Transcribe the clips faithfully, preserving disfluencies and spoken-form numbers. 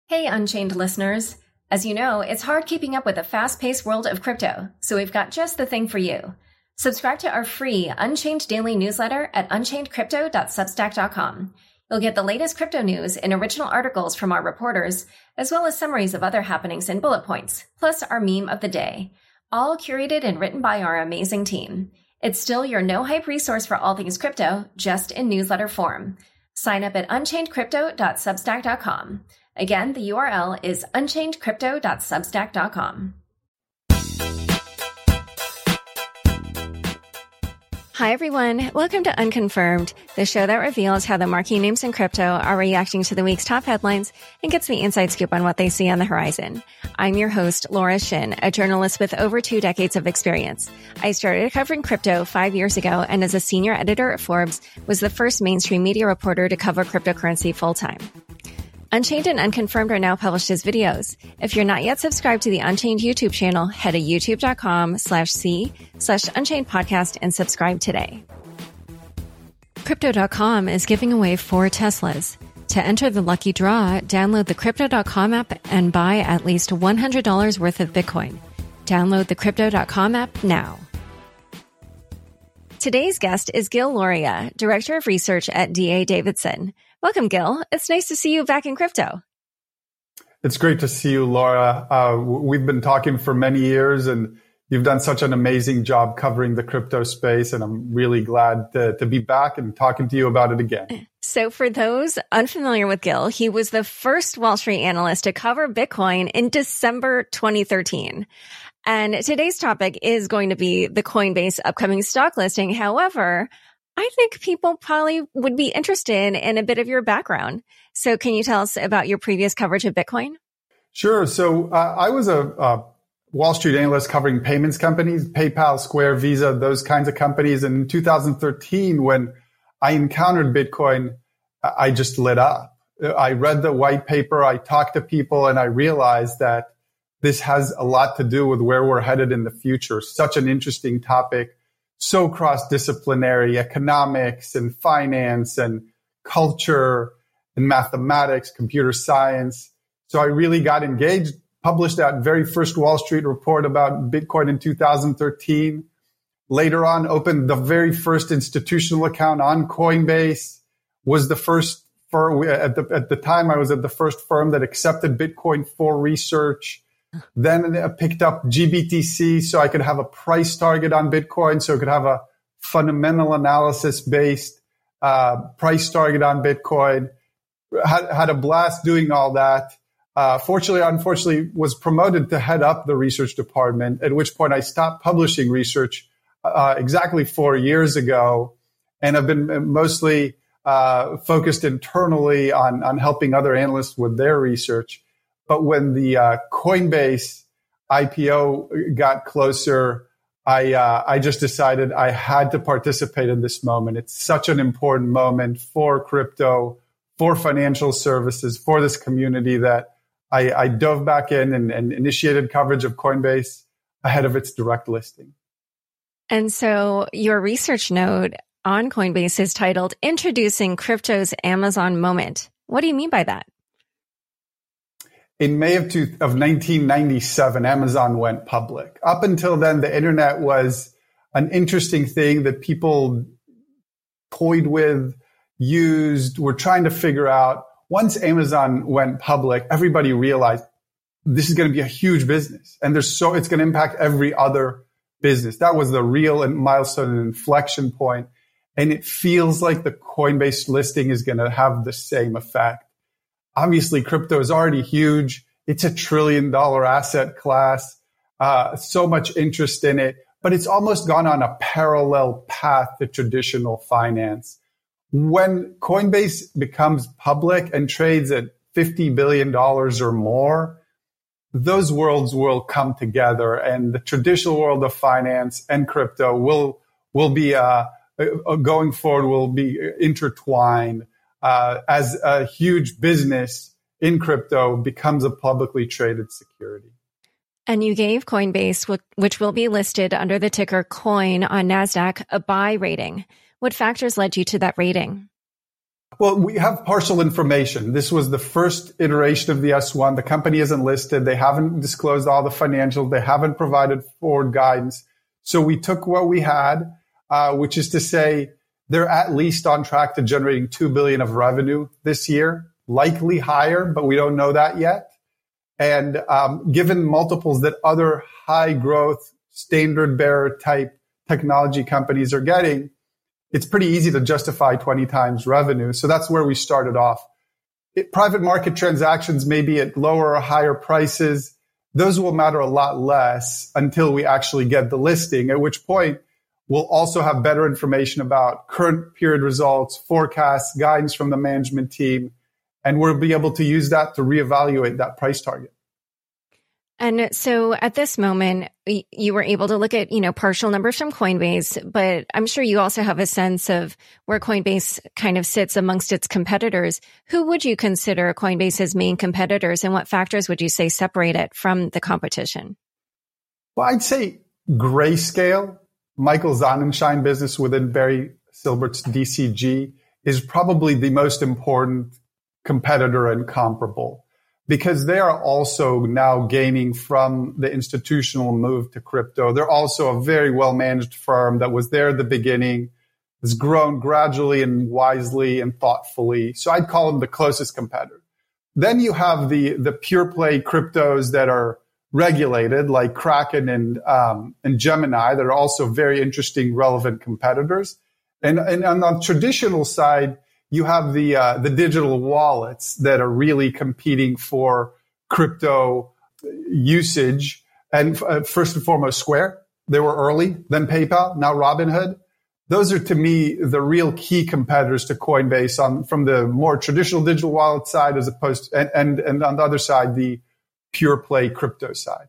Hey, Unchained listeners. As you know, it's hard keeping up with the fast-paced world of crypto, so we've got just the thing for you. Subscribe to our free Unchained daily newsletter at unchained crypto dot substack dot com. You'll get the latest crypto news and original articles from our reporters, as well as summaries of other happenings and bullet points, plus our meme of the day, all curated and written by our amazing team. It's still your no-hype resource for all things crypto, just in newsletter form. Sign up at unchained crypto dot substack dot com. Again, the U R L is unchained crypto dot substack dot com. Hi, everyone. Welcome to Unconfirmed, the show that reveals how the marquee names in crypto are reacting to the week's top headlines and gets the inside scoop on what they see on the horizon. I'm your host, Laura Shin, a journalist with over two decades of experience. I started covering crypto five years ago, and as a senior editor at Forbes, was the first mainstream media reporter to cover cryptocurrency full-time. Unchained and Unconfirmed are now published as videos. If you're not yet subscribed to the Unchained YouTube channel, head to youtube.com slash C slash Unchained podcast and subscribe today. Crypto dot com is giving away four Teslas. To enter the lucky draw, download the Crypto dot com app and buy at least one hundred dollars worth of Bitcoin. Download the Crypto dot com app now. Today's guest is Gil Luria, Director of Research at D A Davidson. Welcome, Gil. It's nice to see you back in crypto. It's great to see you, Laura. Uh, we've been talking for many years, and you've done such an amazing job covering the crypto space, and I'm really glad to, to be back and talking to you about it again. So for those unfamiliar with Gil, he was the first Wall Street analyst to cover Bitcoin in December twenty thirteen. And today's topic is going to be the Coinbase upcoming stock listing. However, I think people probably would be interested in a bit of your background. So can you tell us about your previous coverage of Bitcoin? Sure. So uh, I was a, a Wall Street analyst covering payments companies, PayPal, Square, Visa, those kinds of companies. And in two thousand thirteen, when I encountered Bitcoin, I just lit up. I read the white paper, I talked to people, and I realized that this has a lot to do with where we're headed in the future. Such an interesting topic. So cross-disciplinary, economics and finance and culture and mathematics, computer science. So I really got engaged, published that very first Wall Street report about Bitcoin in two thousand thirteen. Later on, opened the very first institutional account on Coinbase, was the first firm, at the, at the time I was at the first firm that accepted Bitcoin for research. Then I picked up G B T C so I could have a price target on Bitcoin, so I could have a fundamental analysis-based uh, price target on Bitcoin. Had, had a blast doing all that. Uh, fortunately, unfortunately, was promoted to head up the research department, at which point I stopped publishing research uh, exactly four years ago, and have been mostly uh, focused internally on, on helping other analysts with their research. But when the uh, Coinbase I P O got closer, I uh, I just decided I had to participate in this moment. It's such an important moment for crypto, for financial services, for this community that I, I dove back in and, and initiated coverage of Coinbase ahead of its direct listing. And so your research note on Coinbase is titled Introducing Crypto's Amazon Moment. What do you mean by that? In May of, two, of nineteen ninety-seven, Amazon went public. Up until then, the internet was an interesting thing that people toyed with, used, were trying to figure out. Once Amazon went public, everybody realized this is going to be a huge business, and there's so it's going to impact every other business. That was the real milestone and inflection point, and it feels like the Coinbase listing is going to have the same effect. Obviously, crypto is already huge. It's a trillion dollar asset class, uh, so much interest in it, but it's almost gone on a parallel path to traditional finance. When Coinbase becomes public and trades at fifty billion dollars or more, those worlds will come together, and the traditional world of finance and crypto will, will be, uh, going forward, will be intertwined. Uh, as a huge business in crypto becomes a publicly traded security. And you gave Coinbase, which will be listed under the ticker COIN on NASDAQ, a buy rating. What factors led you to that rating? Well, we have partial information. This was the first iteration of the S one. The company isn't listed. They haven't disclosed all the financials. They haven't provided forward guidance. So we took what we had, uh, which is to say they're at least on track to generating two billion dollars of revenue this year, likely higher, but we don't know that yet. And um, given multiples that other high growth, standard bearer type technology companies are getting, it's pretty easy to justify twenty times revenue. So that's where we started off. It, private market transactions may be at lower or higher prices. Those will matter a lot less until we actually get the listing, at which point we'll also have better information about current period results, forecasts, guidance from the management team, and we'll be able to use that to reevaluate that price target. And so at this moment, you were able to look at, you know, partial numbers from Coinbase, but I'm sure you also have a sense of where Coinbase kind of sits amongst its competitors. Who would you consider Coinbase's main competitors, and what factors would you say separate it from the competition? Well, I'd say Grayscale, Michael Sonnenschein business within Barry Silbert's D C G, is probably the most important competitor and comparable, because they are also now gaining from the institutional move to crypto. They're also a very well-managed firm that was there at the beginning, has grown gradually and wisely and thoughtfully. So I'd call them the closest competitor. Then you have the, the pure play cryptos that are regulated, like Kraken and, um, and Gemini, that are also very interesting, relevant competitors. And, and on the traditional side, you have the uh, the digital wallets that are really competing for crypto usage. And uh, first and foremost, Square. They were early, then PayPal, now Robinhood. Those are, to me, the real key competitors to Coinbase on from the more traditional digital wallet side, as opposed to, and, and, and on the other side, the pure play crypto side.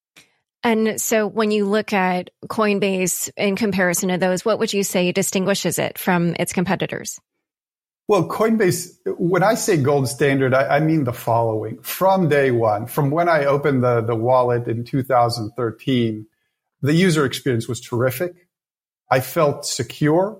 And so when you look at Coinbase in comparison to those, what would you say distinguishes it from its competitors? Well, Coinbase, when I say gold standard, I, I mean the following. From day one, from when I opened the, the wallet in two thousand thirteen, the user experience was terrific. I felt secure,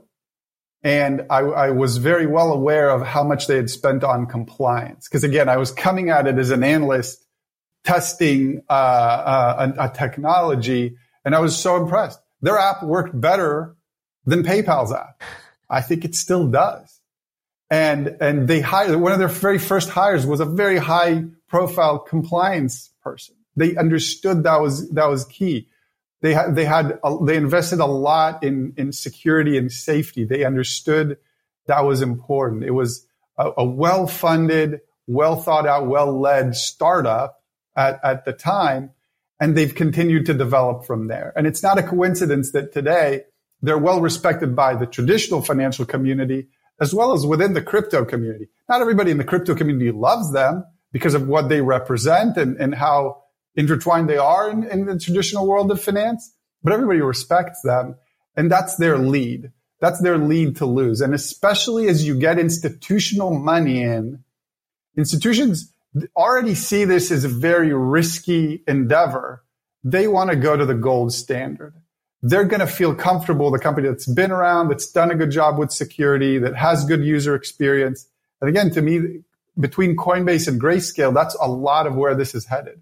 and I, I was very well aware of how much they had spent on compliance. Because again, I was coming at it as an analyst testing uh, uh, a, a technology, and I was so impressed. Their app worked better than PayPal's app. I think it still does. And, and they hired, one of their very first hires was a very high profile compliance person. They understood that was, that was key. They had, they had, they invested a lot in, in security and safety. They understood that was important. It was a, a well-funded, well thought out, well-led startup at, at the time. And they've continued to develop from there. And it's not a coincidence that today they're well respected by the traditional financial community, as well as within the crypto community. Not everybody in the crypto community loves them because of what they represent and, and how intertwined they are in, in the traditional world of finance, but everybody respects them. And that's their lead. That's their lead to lose. And especially as you get institutional money in, institutions already see this as a very risky endeavor. They want to go to the gold standard. They're going to feel comfortable, the company that's been around, that's done a good job with security, that has good user experience. And again, to me, between Coinbase and Grayscale, that's a lot of where this is headed.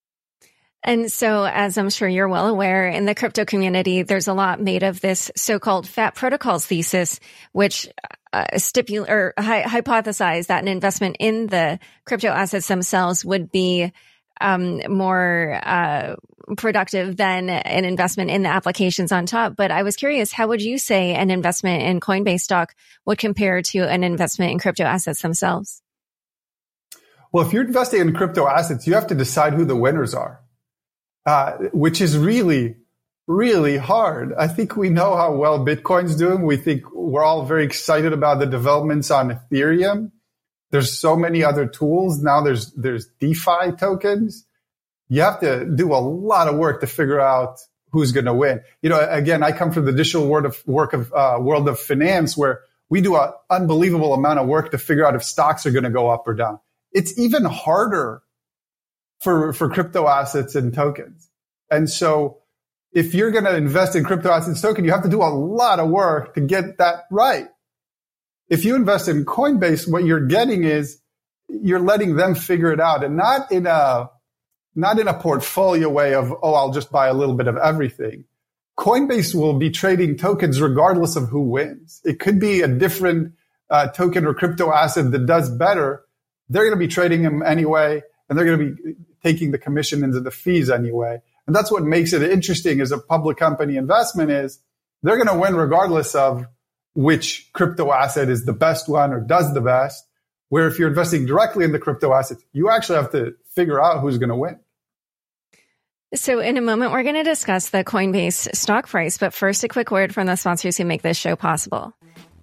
And so, as I'm sure you're well aware, in the crypto community, there's a lot made of this so-called fat protocols thesis, which uh, stipul- or hy- hypothesize that an investment in the crypto assets themselves would be um, more uh, productive than an investment in the applications on top. But I was curious, how would you say an investment in Coinbase stock would compare to an investment in crypto assets themselves? Well, if you're investing in crypto assets, you have to decide who the winners are, uh, which is really, really hard. I think we know how well Bitcoin's doing. We think we're all very excited about the developments on Ethereum. There's so many other tools. Now there's, there's DeFi tokens. You have to do a lot of work to figure out who's going to win. You know, again, I come from the digital world of work of, uh, world of finance, where we do an unbelievable amount of work to figure out if stocks are going to go up or down. It's even harder for, for crypto assets and tokens. And so if you're going to invest in crypto assets token, you have to do a lot of work to get that right. If you invest in Coinbase, what you're getting is you're letting them figure it out, and not in a not in a portfolio way of, oh, I'll just buy a little bit of everything. Coinbase will be trading tokens regardless of who wins. It could be a different uh, token or crypto asset that does better. They're going to be trading them anyway, and they're going to be taking the commission into the fees anyway. And that's what makes it interesting as a public company investment is they're going to win regardless of which crypto asset is the best one or does the best. Where if you're investing directly in the crypto assets, you actually have to figure out who's going to win. So in a moment, we're going to discuss the Coinbase stock price. But first, a quick word from the sponsors who make this show possible.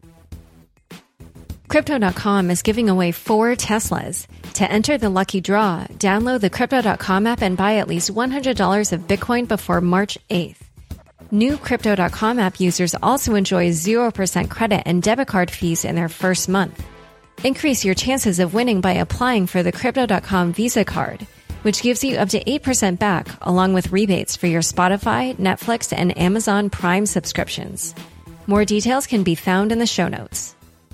Crypto dot com is giving away four Teslas. To enter the lucky draw, download the Crypto dot com app and buy at least one hundred dollars of Bitcoin before March eighth. New Crypto dot com app users also enjoy zero percent credit and debit card fees in their first month. Increase your chances of winning by applying for the Crypto dot com Visa card, which gives you up to eight percent back, along with rebates for your Spotify, Netflix, and Amazon Prime subscriptions. More details can be found in the show notes.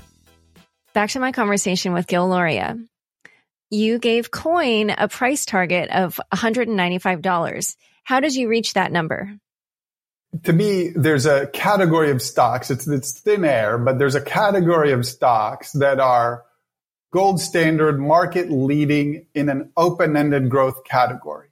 Back to my conversation with Gil Luria. You gave Coin a price target of one hundred ninety-five dollars. How did you reach that number? To me, there's a category of stocks. It's, it's thin air, but there's a category of stocks that are gold standard, market leading in an open-ended growth category.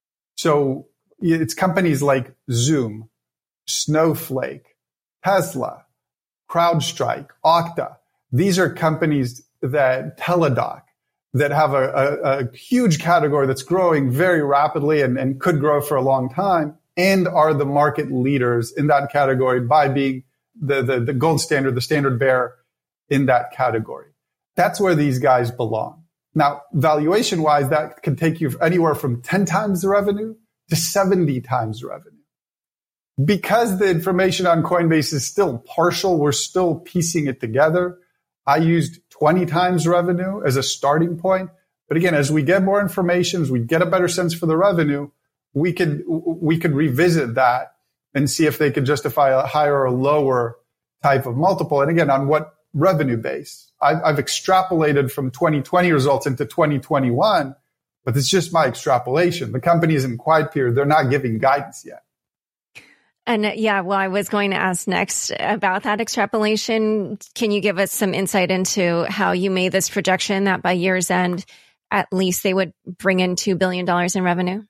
So it's companies like Zoom, Snowflake, Tesla, CrowdStrike, Okta. These are companies that Teladoc that have a, a, a huge category that's growing very rapidly and, and could grow for a long time, and are the market leaders in that category by being the, the, the gold standard, the standard bearer in that category. That's where these guys belong. Now, valuation-wise, that can take you anywhere from ten times the revenue to seventy times the revenue. Because the information on Coinbase is still partial, we're still piecing it together. I used twenty times revenue as a starting point. But again, as we get more information, as we get a better sense for the revenue, we could we could revisit that and see if they could justify a higher or lower type of multiple. And again, on what revenue base? I've, I've extrapolated from twenty twenty results into twenty twenty-one, but it's just my extrapolation. The company is in quiet period. They're not giving guidance yet. And uh, yeah, well, I was going to ask next about that extrapolation. Can you give us some insight into how you made this projection that by year's end, at least they would bring in two billion dollars in revenue?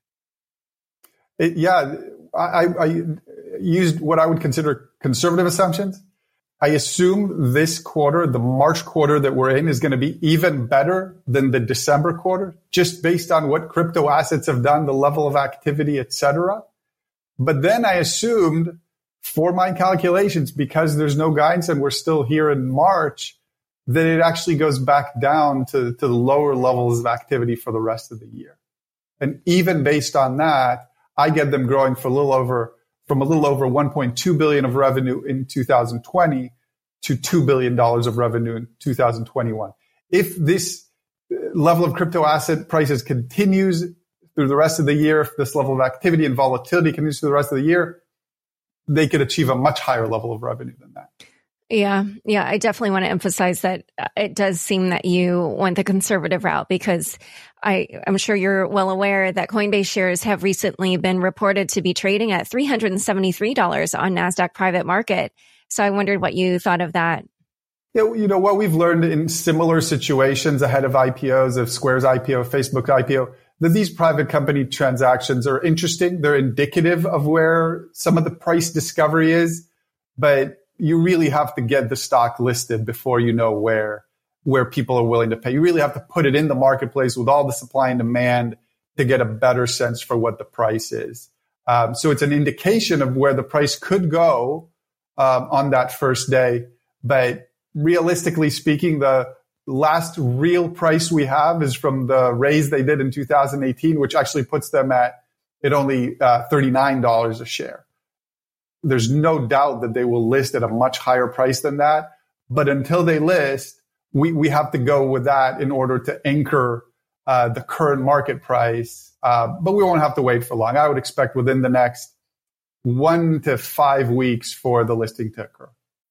It, yeah, I, I used what I would consider conservative assumptions. I assume this quarter, the March quarter that we're in, is going to be even better than the December quarter, just based on what crypto assets have done, the level of activity, et cetera. But then I assumed for my calculations, because there's no guidance and we're still here in March, that it actually goes back down to, to the lower levels of activity for the rest of the year. And even based on that, I get them growing for a little over, from a little over one point two billion dollars of revenue in two thousand twenty to two billion dollars of revenue in two thousand twenty-one. If this level of crypto asset prices continues through the rest of the year, if this level of activity and volatility continues through the rest of the year, they could achieve a much higher level of revenue than that. Yeah. Yeah. I definitely want to emphasize that it does seem that you went the conservative route, because I, I'm sure you're well aware that Coinbase shares have recently been reported to be trading at three hundred seventy-three dollars on NASDAQ private market. So I wondered what you thought of that. Yeah, you know, what we've learned in similar situations ahead of I P Os, of Square's I P O, Facebook's I P O, that these private company transactions are interesting. They're indicative of where some of the price discovery is, but you really have to get the stock listed before you know where, where people are willing to pay. You really have to put it in the marketplace with all the supply and demand to get a better sense for what the price is. Um, so it's an indication of where the price could go um, on that first day. But realistically speaking, the last real price we have is from the raise they did in two thousand eighteen, which actually puts them at, at only uh, thirty-nine dollars a share. There's no doubt that they will list at a much higher price than that. But until they list, we, we have to go with that in order to anchor uh, the current market price. Uh, but we won't have to wait for long. I would expect within the next one to five weeks for the listing to occur.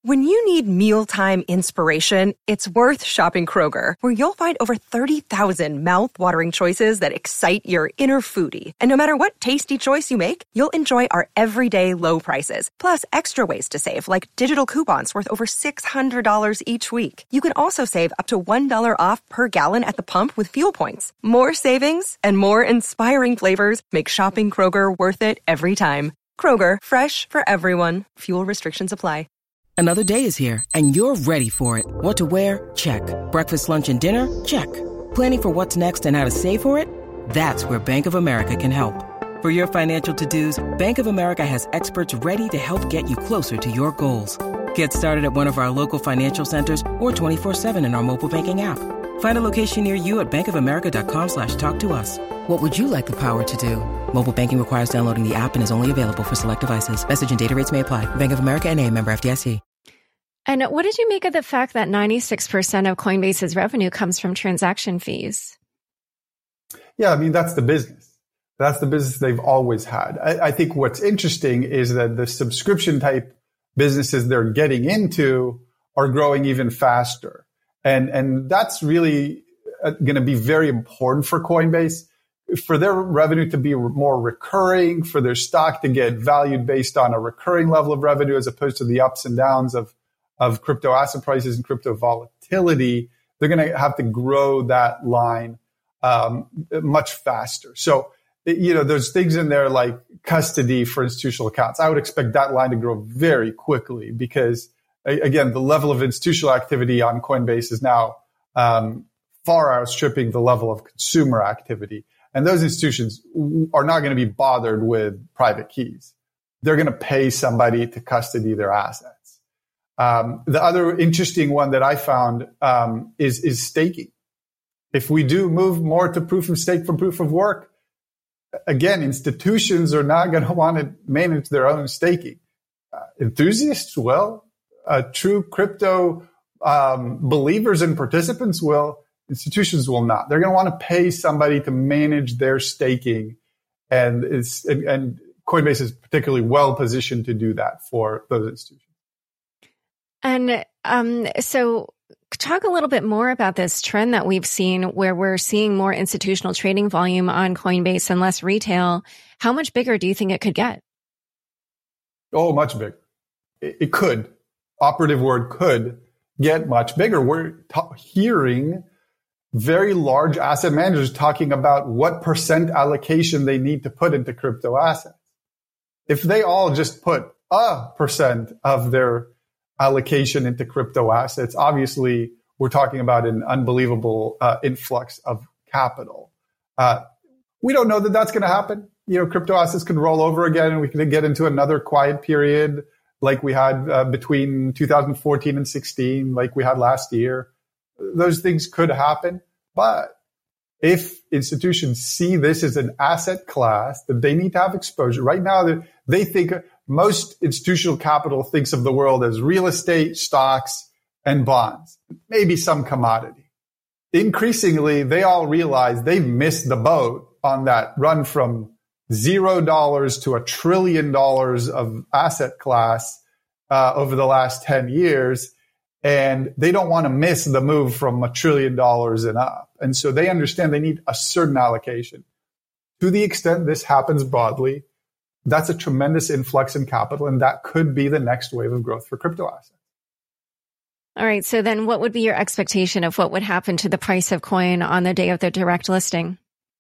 When you need mealtime inspiration, it's worth shopping Kroger, where you'll find over thirty thousand mouth-watering choices that excite your inner foodie. And no matter what tasty choice you make, you'll enjoy our everyday low prices, plus extra ways to save, like digital coupons worth over six hundred dollars each week. You can also save up to one dollar off per gallon at the pump with fuel points. More savings and more inspiring flavors make shopping Kroger worth it every time. Kroger, fresh for everyone. Fuel restrictions apply. Another day is here, and you're ready for it. What to wear? Check. Breakfast, lunch, and dinner? Check. Planning for what's next and how to save for it? That's where Bank of America can help. For your financial to-dos, Bank of America has experts ready to help get you closer to your goals. Get started at one of our local financial centers or twenty-four seven in our mobile banking app. Find a location near you at bankofamerica.com slash talk to us. What would you like the power to do? Mobile banking requires downloading the app and is only available for select devices. Message and data rates may apply. Bank of America N A, member F D I C. And what did you make of the fact that ninety-six percent of Coinbase's revenue comes from transaction fees? Yeah, I mean, that's the business. That's the business they've always had. I, I think what's interesting is that the subscription type businesses they're getting into are growing even faster. And, and that's really going to be very important for Coinbase, for their revenue to be more recurring, for their stock to get valued based on a recurring level of revenue as opposed to the ups and downs of, of crypto asset prices and crypto volatility. They're going to have to grow that line um, much faster. So, you know, there's things in there like custody for institutional accounts. I would expect that line to grow very quickly because, again, the level of institutional activity on Coinbase is now um, far outstripping the level of consumer activity. And those institutions are not going to be bothered with private keys. They're going to pay somebody to custody their assets. Um, the other interesting one that I found um, is, is staking. If we do move more to proof of stake from proof of work, again, institutions are not going to want to manage their own staking. Uh, enthusiasts will. Uh, true crypto um, believers and participants will. Institutions will not. They're going to want to pay somebody to manage their staking, and it's and, and Coinbase is particularly well positioned to do that for those institutions. And um, so, talk a little bit more about this trend that we've seen, where we're seeing more institutional trading volume on Coinbase and less retail. How much bigger do you think it could get? Oh, much bigger. It, it could. Operative word could get much bigger. We're t- hearing very large asset managers talking about what percent allocation they need to put into crypto assets. If they all just put a percent of their allocation into crypto assets, obviously we're talking about an unbelievable uh, influx of capital. Uh, we don't know that that's going to happen. You know, crypto assets could roll over again and we could get into another quiet period like we had uh, between two thousand fourteen and sixteen, like we had last year. Those things could happen. But if institutions see this as an asset class that they need to have exposure, right now they think most institutional capital thinks of the world as real estate, stocks, and bonds, maybe some commodity. Increasingly, they all realize they've missed the boat on that run from zero dollars to a trillion dollars of asset class uh, over the last ten years. And they don't want to miss the move from a trillion dollars and up. And so they understand they need a certain allocation. To the extent this happens broadly, that's a tremendous influx in capital, and that could be the next wave of growth for crypto assets. All right. So then what would be your expectation of what would happen to the price of coin on the day of the direct listing?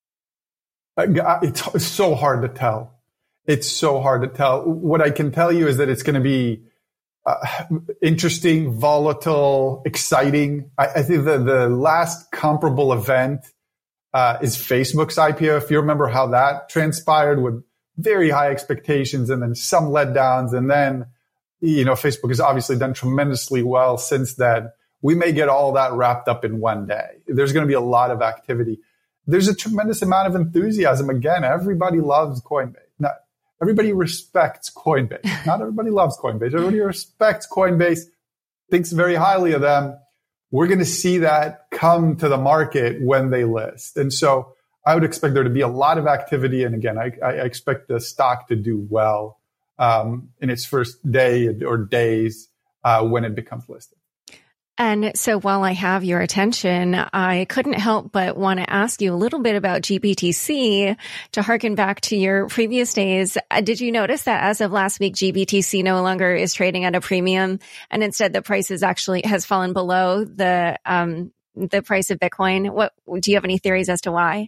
It's so hard to tell. It's so hard to tell. What I can tell you is that it's going to be uh, interesting, volatile, exciting. I, I think the, the last comparable event uh, is Facebook's I P O. If you remember how that transpired with very high expectations and then some letdowns. And then, you know, Facebook has obviously done tremendously well since then. We may get all that wrapped up in one day. There's going to be a lot of activity. There's a tremendous amount of enthusiasm. Again, everybody loves Coinbase. Not everybody respects Coinbase. Not everybody loves Coinbase. Everybody respects Coinbase, thinks very highly of them. We're going to see that come to the market when they list. And so I would expect there to be a lot of activity. And again, I, I expect the stock to do well um, in its first day or days. uh, when it becomes listed. And so while I have your attention, I couldn't help but want to ask you a little bit about G B T C to harken back to your previous days. Uh, did you notice that as of last week, G B T C no longer is trading at a premium, and instead the price is actually has fallen below the um, the price of Bitcoin? What do you have any theories as to why?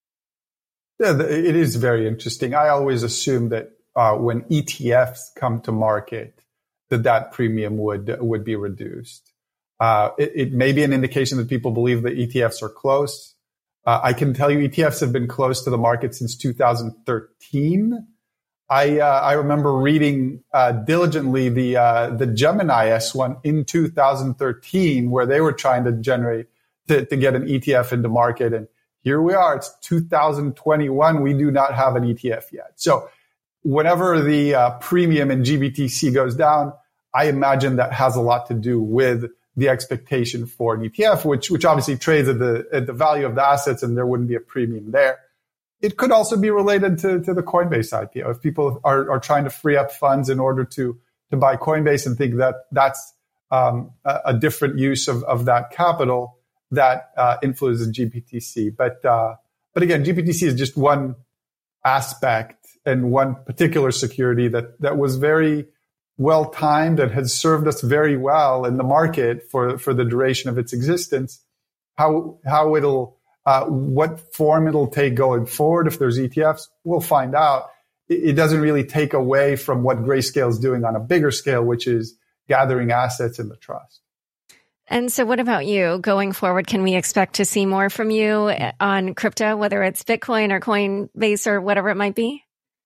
Yeah, it is very interesting. I always assume that uh, when E T Fs come to market, that that premium would would be reduced. Uh, it, it may be an indication that people believe that E T Fs are close. Uh, I can tell you E T Fs have been close to the market since two thousand thirteen. I, uh, I remember reading, uh, diligently the, uh, the Gemini S one in two thousand thirteen, where they were trying to generate, to, to get an E T F into market. And here we are. It's two thousand twenty-one. We do not have an E T F yet. So whenever the, uh, premium in G B T C goes down, I imagine that has a lot to do with the expectation for an E T F, which, which obviously trades at the, at the value of the assets, and there wouldn't be a premium there. It could also be related to, to the Coinbase I P O. If people are, are trying to free up funds in order to, to buy Coinbase and think that that's, um, a, a different use of, of that capital, that, uh, influences G B T C. But, uh, but again, G B T C is just one aspect and one particular security that, that was very, well timed and has served us very well in the market for, for the duration of its existence. How, how it'll, uh, what form it'll take going forward if there's E T Fs, we'll find out. It, it doesn't really take away from what Grayscale is doing on a bigger scale, which is gathering assets in the trust. And so what about you? Going forward, can we expect to see more from you on crypto, whether it's Bitcoin or Coinbase or whatever it might be?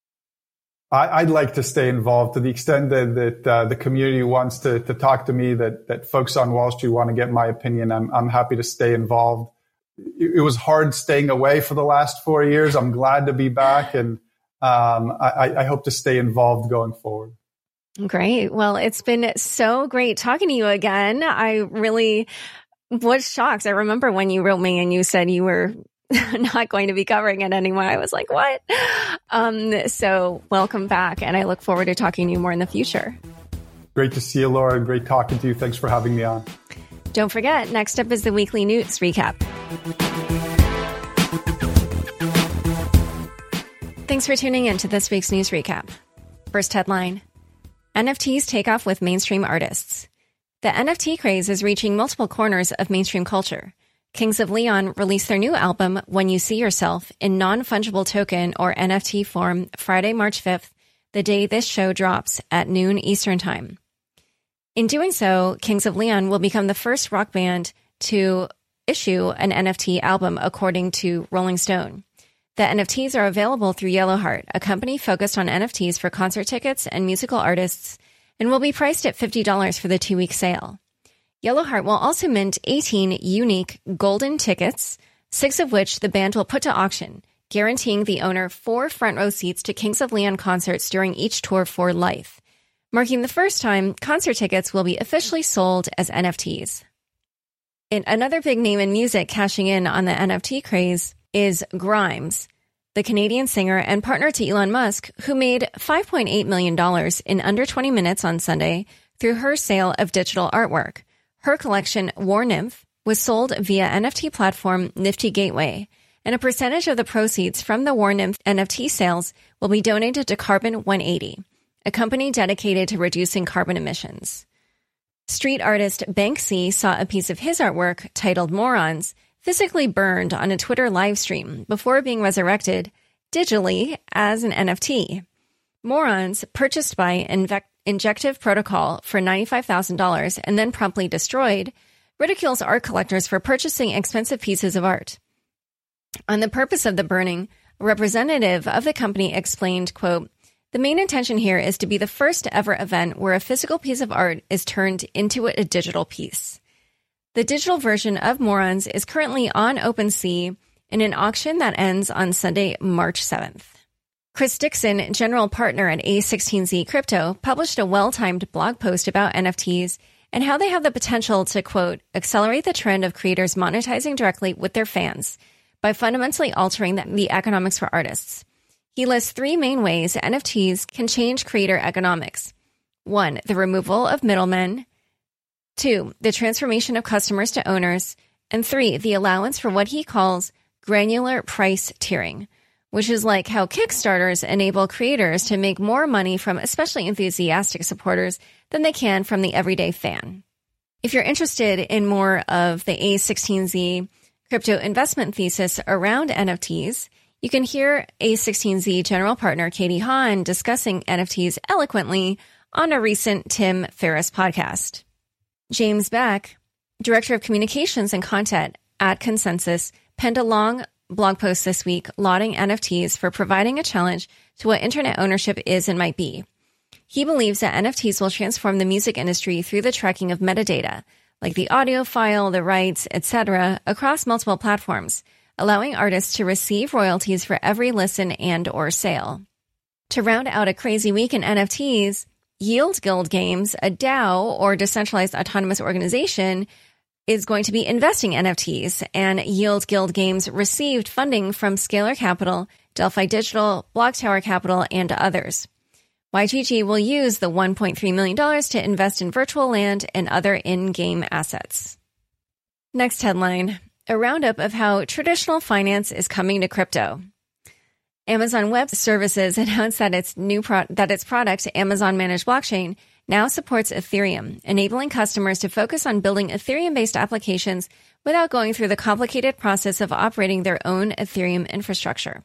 I'd like to stay involved to the extent that, that uh, the community wants to, to talk to me, that, that folks on Wall Street want to get my opinion. I'm, I'm happy to stay involved. It, it was hard staying away for the last four years. I'm glad to be back, and um, I, I hope to stay involved going forward. Great. Well, it's been so great talking to you again. I really was shocked. I remember when you wrote me and you said you were not going to be covering it anymore. I was like, what? Um, so welcome back. And I look forward to talking to you more in the future. Great to see you, Laura. Great talking to you. Thanks for having me on. Don't forget, next up is the weekly news recap. Thanks for tuning in to this week's news recap. First headline, N F Ts take off with mainstream artists. The N F T craze is reaching multiple corners of mainstream culture. Kings of Leon released their new album, When You See Yourself, in non-fungible token or N F T form Friday, March fifth, the day this show drops at noon Eastern Time. In doing so, Kings of Leon will become the first rock band to issue an N F T album, according to Rolling Stone. The N F Ts are available through Yellowheart, a company focused on N F Ts for concert tickets and musical artists, and will be priced at fifty dollars for the two-week sale. Yellowheart will also mint eighteen unique golden tickets, six of which the band will put to auction, guaranteeing the owner four front row seats to Kings of Leon concerts during each tour for life, marking the first time concert tickets will be officially sold as N F Ts. And another big name in music cashing in on the N F T craze is Grimes, the Canadian singer and partner to Elon Musk, who made five point eight million dollars in under twenty minutes on Sunday through her sale of digital artwork. Her collection, War Nymph, was sold via N F T platform Nifty Gateway, and a percentage of the proceeds from the War Nymph N F T sales will be donated to Carbon one eighty, a company dedicated to reducing carbon emissions. Street artist Banksy saw a piece of his artwork, titled Morons, physically burned on a Twitter live stream before being resurrected digitally as an N F T. Morons, purchased by Invec- Injective Protocol for ninety-five thousand dollars and then promptly destroyed, ridicules art collectors for purchasing expensive pieces of art. On the purpose of the burning, a representative of the company explained, quote, "The main intention here is to be the first ever event where a physical piece of art is turned into a digital piece. The digital version of Morons is currently on OpenSea in an auction that ends on Sunday, March seventh. Chris Dixon, general partner at A sixteen Z Crypto, published a well-timed blog post about N F Ts and how they have the potential to, quote, accelerate the trend of creators monetizing directly with their fans by fundamentally altering the, the economics for artists. He lists three main ways N F Ts can change creator economics. One, the removal of middlemen. Two, the transformation of customers to owners. And three, the allowance for what he calls granular price tiering, which is like how Kickstarters enable creators to make more money from especially enthusiastic supporters than they can from the everyday fan. If you're interested in more of the A sixteen Z crypto investment thesis around N F Ts, you can hear A sixteen Z general partner Katie Hahn discussing N F Ts eloquently on a recent Tim Ferriss podcast. James Beck, Director of Communications and Content at Consensus, penned a long blog post this week lauding N F Ts for providing a challenge to what internet ownership is and might be. He believes that N F Ts will transform the music industry through the tracking of metadata, like the audio file, the rights, et cetera, across multiple platforms, allowing artists to receive royalties for every listen and or sale. To round out a crazy week in N F Ts, Yield Guild Games, a DAO or decentralized autonomous organization, is going to be investing N F Ts, and Yield Guild Games received funding from Scalar Capital, Delphi Digital, Block Tower Capital, and others. Y G G will use the one point three million dollars to invest in virtual land and other in-game assets. Next headline, a roundup of how traditional finance is coming to crypto. Amazon Web Services announced that its new pro- that its product, Amazon Managed Blockchain, now supports Ethereum, enabling customers to focus on building Ethereum-based applications without going through the complicated process of operating their own Ethereum infrastructure.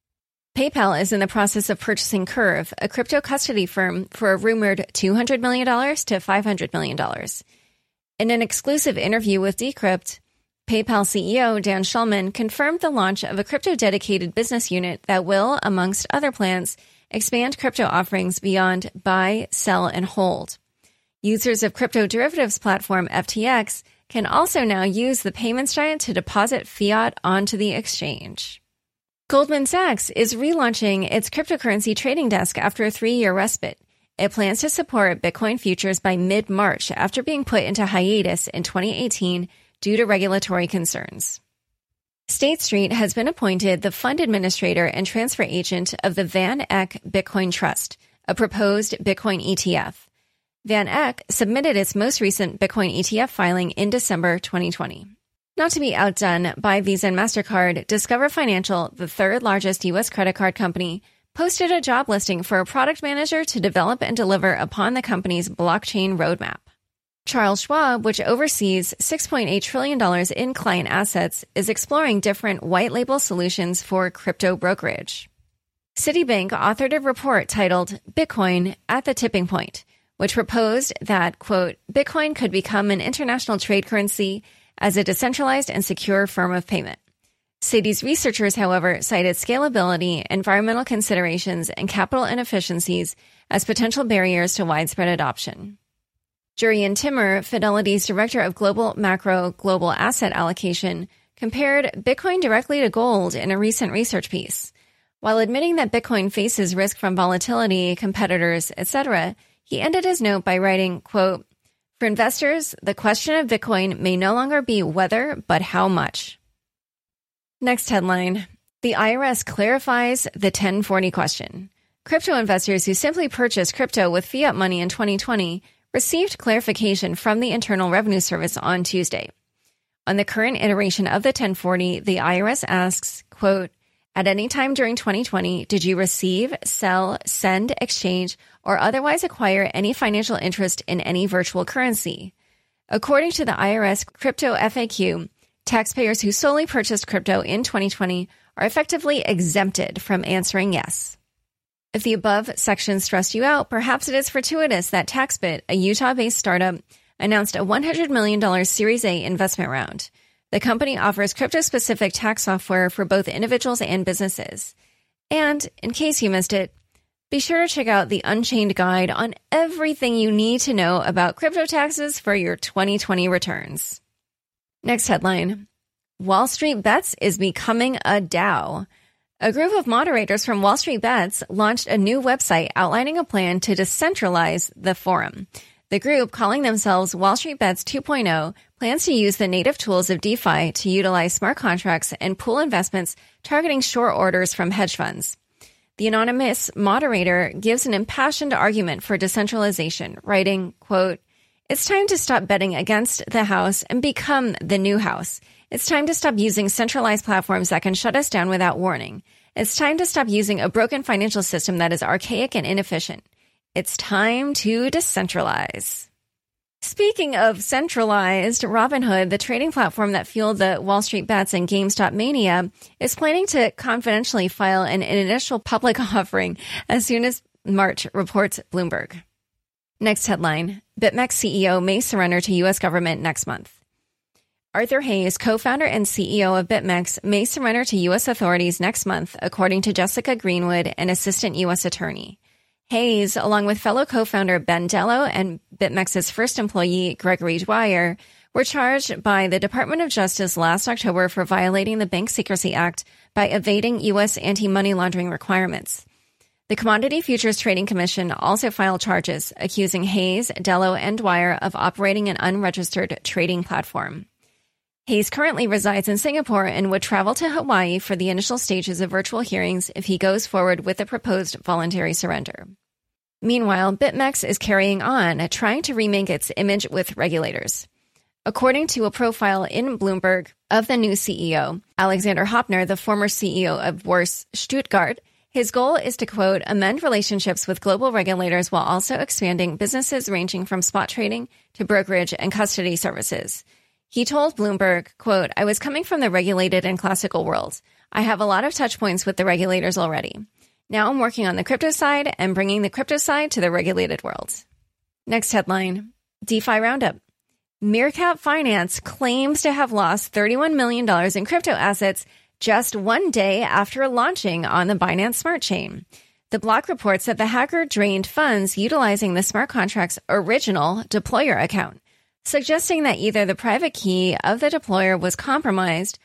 PayPal is in the process of purchasing Curve, a crypto custody firm, for a rumored two hundred million dollars to five hundred million dollars. In an exclusive interview with Decrypt, PayPal C E O Dan Schulman confirmed the launch of a crypto-dedicated business unit that will, amongst other plans, expand crypto offerings beyond buy, sell, and hold. Users of crypto derivatives platform F T X can also now use the payments giant to deposit fiat onto the exchange. Goldman Sachs is relaunching its cryptocurrency trading desk after a three-year respite. It plans to support Bitcoin futures by mid-March after being put into hiatus in twenty eighteen due to regulatory concerns. State Street has been appointed the fund administrator and transfer agent of the Van Eck Bitcoin Trust, a proposed Bitcoin E T F. Van Eck submitted its most recent Bitcoin E T F filing in December twenty twenty. Not to be outdone by Visa and MasterCard, Discover Financial, the third largest U S credit card company, posted a job listing for a product manager to develop and deliver upon the company's blockchain roadmap. Charles Schwab, which oversees six point eight trillion dollars in client assets, is exploring different white label solutions for crypto brokerage. Citibank authored a report titled Bitcoin at the Tipping Point, which proposed that, quote, Bitcoin could become an international trade currency as a decentralized and secure form of payment. Citi's researchers, however, cited scalability, environmental considerations, and capital inefficiencies as potential barriers to widespread adoption. Jurriën Timmer, Fidelity's director of global macro global asset allocation, compared Bitcoin directly to gold in a recent research piece. While admitting that Bitcoin faces risk from volatility, competitors, et cetera, he ended his note by writing, quote, for investors, the question of Bitcoin may no longer be whether, but how much. Next headline, the I R S clarifies the ten forty question. Crypto investors who simply purchased crypto with fiat money in twenty twenty received clarification from the Internal Revenue Service on Tuesday. On the current iteration of the ten forty, the I R S asks, quote, at any time during twenty twenty, did you receive, sell, send, exchange, or otherwise acquire any financial interest in any virtual currency? According to the I R S Crypto F A Q, taxpayers who solely purchased crypto in twenty twenty are effectively exempted from answering yes. If the above section stressed you out, perhaps it is fortuitous that TaxBit, a Utah-based startup, announced a one hundred million dollars Series A investment round. The company offers crypto-specific tax software for both individuals and businesses. And, in case you missed it, be sure to check out the Unchained guide on everything you need to know about crypto taxes for your twenty twenty returns. Next headline, Wall Street Bets is becoming a DAO. A group of moderators from Wall Street Bets launched a new website outlining a plan to decentralize the forum. The group, calling themselves Wall Street Bets two point oh, plans to use the native tools of DeFi to utilize smart contracts and pool investments targeting short orders from hedge funds. The anonymous moderator gives an impassioned argument for decentralization, writing, quote, It's time to stop betting against the house and become the new house. It's time to stop using centralized platforms that can shut us down without warning. It's time to stop using a broken financial system that is archaic and inefficient. It's time to decentralize. Speaking of centralized, Robinhood, the trading platform that fueled the Wall Street bets and GameStop mania, is planning to confidentially file an initial public offering as soon as March, reports Bloomberg. Next headline, BitMEX C E O may surrender to U S government next month. Arthur Hayes, co-founder and C E O of BitMEX, may surrender to U S authorities next month, according to Jessica Greenwood, an assistant U S attorney. Hayes, along with fellow co-founder Ben Dello and BitMEX's first employee, Gregory Dwyer, were charged by the Department of Justice last October for violating the Bank Secrecy Act by evading U S anti-money laundering requirements. The Commodity Futures Trading Commission also filed charges accusing Hayes, Dello, and Dwyer of operating an unregistered trading platform. Hayes currently resides in Singapore and would travel to Hawaii for the initial stages of virtual hearings if he goes forward with the proposed voluntary surrender. Meanwhile, BitMEX is carrying on, trying to remake its image with regulators. According to a profile in Bloomberg of the new C E O, Alexander Hopner, the former C E O of Worse Stuttgart, his goal is to, quote, amend relationships with global regulators while also expanding businesses ranging from spot trading to brokerage and custody services. He told Bloomberg, quote, I was coming from the regulated and classical world. I have a lot of touch points with the regulators already. Now I'm working on the crypto side and bringing the crypto side to the regulated world. Next headline, DeFi Roundup. Meerkat Finance claims to have lost thirty-one million dollars in crypto assets just one day after launching on the Binance Smart Chain. The block reports that the hacker drained funds utilizing the smart contract's original deployer account, suggesting that either the private key of the deployer was compromised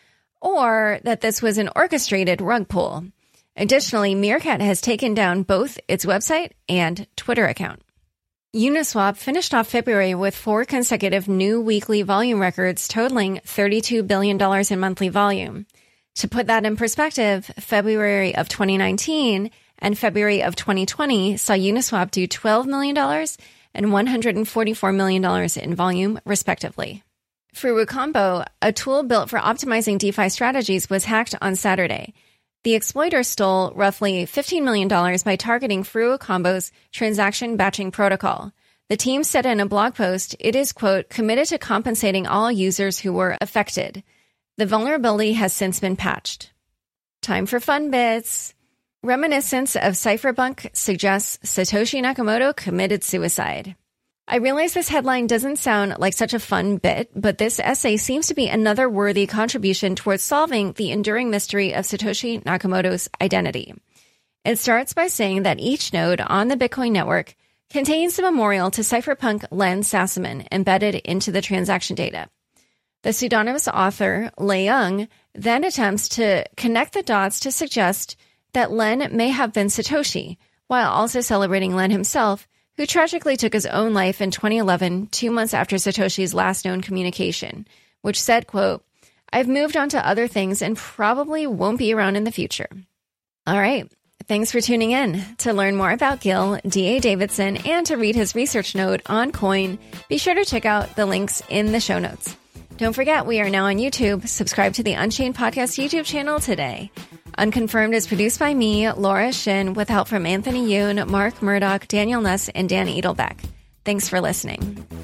or that this was an orchestrated rug pull. Additionally, Meerkat has taken down both its website and Twitter account. Uniswap finished off February with four consecutive new weekly volume records totaling thirty-two billion dollars in monthly volume. To put that in perspective, February of twenty nineteen and February of twenty twenty saw Uniswap do twelve million dollars and one hundred forty-four million dollars in volume, respectively. Furucombo, a tool built for optimizing DeFi strategies, was hacked on Saturday. The exploiter stole roughly fifteen million dollars by targeting Furucombo's transaction batching protocol. The team said in a blog post, it is, quote, committed to compensating all users who were affected. The vulnerability has since been patched. Time for fun bits. Reminiscence of Cypherpunk suggests Satoshi Nakamoto committed suicide. I realize this headline doesn't sound like such a fun bit, but this essay seems to be another worthy contribution towards solving the enduring mystery of Satoshi Nakamoto's identity. It starts by saying that each node on the Bitcoin network contains a memorial to cypherpunk Len Sassaman embedded into the transaction data. The pseudonymous author, Lei Young, then attempts to connect the dots to suggest that Len may have been Satoshi, while also celebrating Len himself, who tragically took his own life in twenty eleven, two months after Satoshi's last known communication, which said, quote, I've moved on to other things and probably won't be around in the future. All right. Thanks for tuning in. To learn more about Gil, D A Davidson, and to read his research note on Coin, be sure to check out the links in the show notes. Don't forget, we are now on YouTube. Subscribe to the Unchained Podcast YouTube channel today. Unconfirmed is produced by me, Laura Shin, with help from Anthony Yoon, Mark Murdoch, Daniel Nuss, and Dan Edelbeck. Thanks for listening.